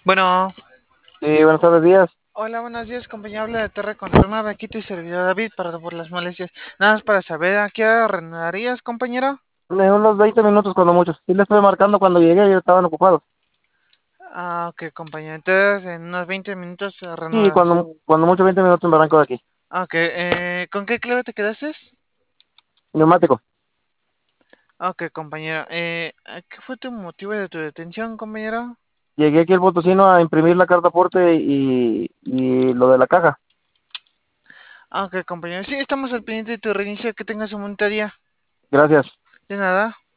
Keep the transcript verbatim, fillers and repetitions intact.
Bueno, Sí, buenas tardes, días. hola, buenos días, compañero. Habla de Torre Control nueve, aquí tu servidor David, perdón por las molestias. Nada más para saber a qué hora reanudarías, compañero. En unos veinte minutos cuando mucho. Sí, le estoy marcando cuando llegué y estaban ocupados. Ah, ok, compañero. Entonces, en unos veinte minutos se Sí, reanudas. cuando, cuando mucho veinte minutos me arranco de aquí. Ok, eh, ¿con qué clave te quedaste? Neumático. Ok, compañero. Eh, ¿qué fue tu motivo de tu detención, compañero? Llegué aquí al Potosino a imprimir la carta aporte y, y lo de la caja. Ok, compañero. Sí, estamos al pendiente de tu reinicio. Que tengas un buen día. Gracias. De nada.